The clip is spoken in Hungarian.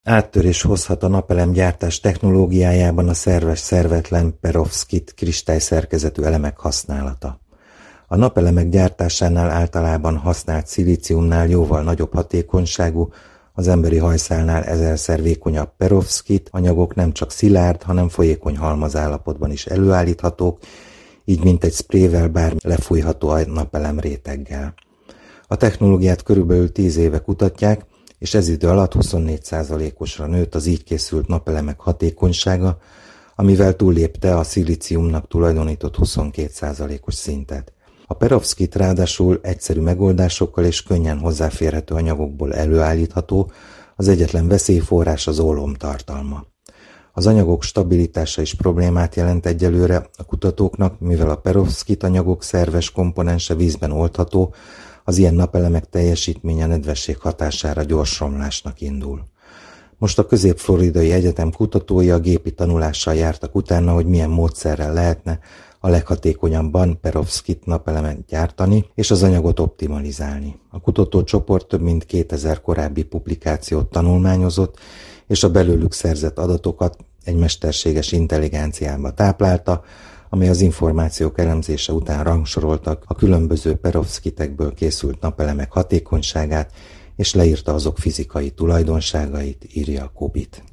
Áttörés hozhat a napelemgyártás technológiájában a szerves-szervetlen perovszkit kristályszerkezetű elemek használata. A napelemek gyártásánál általában használt szilíciumnál jóval nagyobb hatékonyságú, az emberi hajszálnál 1000-szer vékonyabb perovszkit anyagok nem csak szilárd, hanem folyékony halmazállapotban is előállíthatók, így mint egy sprével bármi lefújható a napelem réteggel. A technológiát körülbelül 10 éve kutatják, és ez idő alatt 24%-osra nőtt az így készült napelemek hatékonysága, amivel túllépte a szilíciumnak tulajdonított 22%-os szintet. A perovszkit ráadásul egyszerű megoldásokkal és könnyen hozzáférhető anyagokból előállítható, az egyetlen veszélyforrás az ólom tartalma. Az anyagok stabilitása is problémát jelent egyelőre a kutatóknak, mivel a perovszkit anyagok szerves komponense vízben oldható, az ilyen napelemek teljesítménye nedvesség hatására gyors romlásnak indul. Most a Közép-Floridai Egyetem kutatói a gépi tanulással jártak utána, hogy milyen módszerrel lehetne a leghatékonyabban perovszkit napelemet gyártani és az anyagot optimalizálni. A kutatócsoport több mint 2000 korábbi publikációt tanulmányozott, és a belőlük szerzett adatokat egy mesterséges intelligenciába táplálta, amely az információk elemzése után rangsoroltak a különböző perovszkitekből készült napelemek hatékonyságát, és leírta azok fizikai tulajdonságait, írja a Kubit.